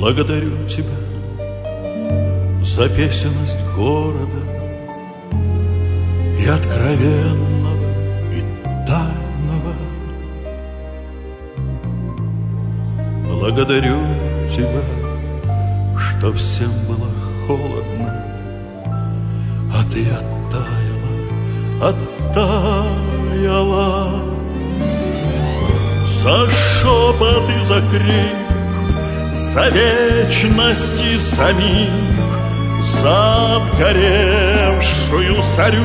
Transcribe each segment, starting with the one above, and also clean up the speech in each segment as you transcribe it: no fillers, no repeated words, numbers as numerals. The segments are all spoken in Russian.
Благодарю тебя за песенность города и откровенного, и тайного. Благодарю тебя, что всем было холодно, а ты оттаяла. За шепот и за крик, за вечность и за миг, за отгоревшую зарю,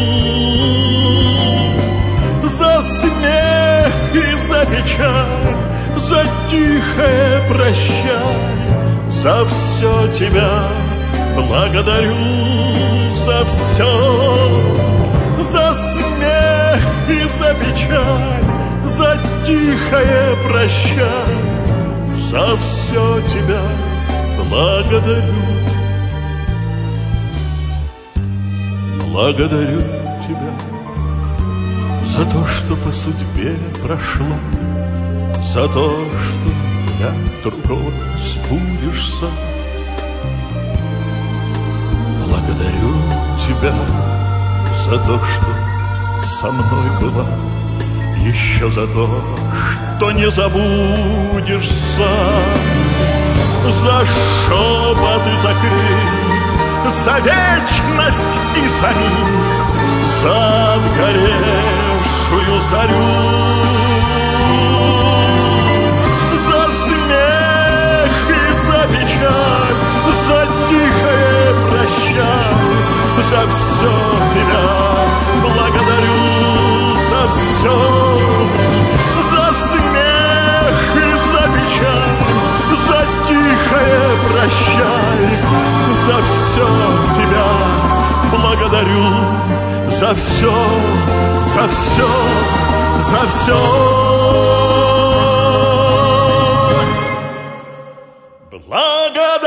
за смех и за печаль, за тихое прощай, за все тебя благодарю, за все, за смех и за печаль, за тихое прощай, за все тебя благодарю. Благодарю тебя за то, что по судьбе прошла, за то, что я другого сбудешься. Благодарю тебя за то, что со мной была, еще за то, что не забудешься. За шепот и за крик, за вечность и за миг, за отгоревшую зарю, за смех и за печаль, за тихое прощай, за все тебя благодарю, за все, за смех и за печаль, за тихое прощай, за все тебя благодарю, за все, за все, за все. Благодарю.